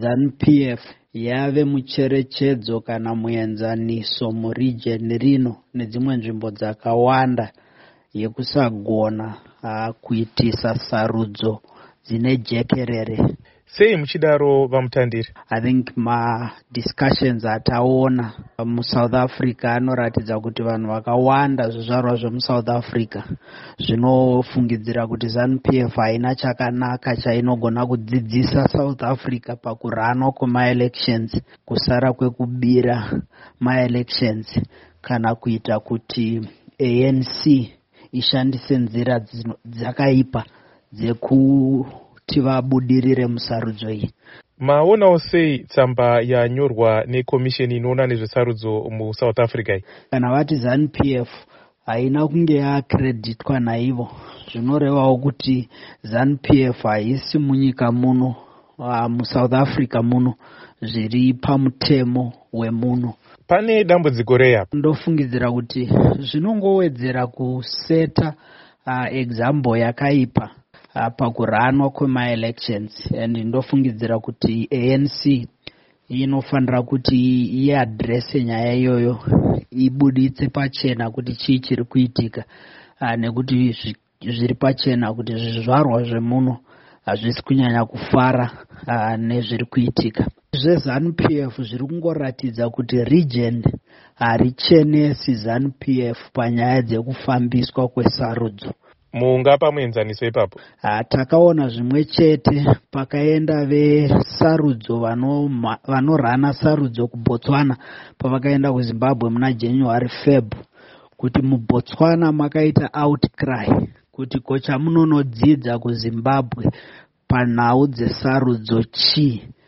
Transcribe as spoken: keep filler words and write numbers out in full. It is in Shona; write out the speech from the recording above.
ZANU P F yave mucherechedzo kana muenzaniso muregion rino nedzimwe nzvimbo dzakawanda yekusagona uh, kuitisa sarudzo dzine jekerere. Sei muchidaro vamutandiri? I think ma discussions ataona mu South Africa anoratidza kuti vanhu vakawanda zvizvarwa zvemu South Africa zvinofungidzira kuti ZANU P F haina chakanaka chainogona kudzidzisa South Africa pakuranwa kwema-elections, kusara kwekubira ma-elections kana kuita kuti A N C ishandise nzira dzakaipa dzekuti vabudirire musarudzo iyi. Maonawo sei tsamba yanyorwa nekomisheni inoona nezvesarudzo mu South Africa? Kana vati ZANU P F haina kunge yakreditwa naivo, zvinorevawo kuti ZANU P F haisi munyika muno uh, mu South Africa muno zviri pamutemo wemuno. Pane dambudziko reya? Ndofungidzira kuti zvinongowedzera kuseta uh, example yakaipa uh, pakuranwa kwema-elections, and ndofungidzira kuti A N C inofanira kuti iadrese nyaya iyoyo, ibuditse pachena kuti chii chiri kuitika, uh, nekuti zviri pachena kuti zvizvarwa zvemuno hazvisi kunyanya kufara uh, nezviri kuitika. ZveZANU P F zviri kungoratidza kuti region harichenesi ZANU P F panyaya dzekufambiswa kwesarudzo. Mungapa muenzaniso ipapo? Uh, takaona zvimwe chete pakaenda vesarudzo vanorana sarudzo kuBotswana pavakaenda kuZimbabwe muna January Feb, kuti muBotswana makaita outcry kuti kocha munonodzidza kuZimbabwe panhau dzesarudzo chii.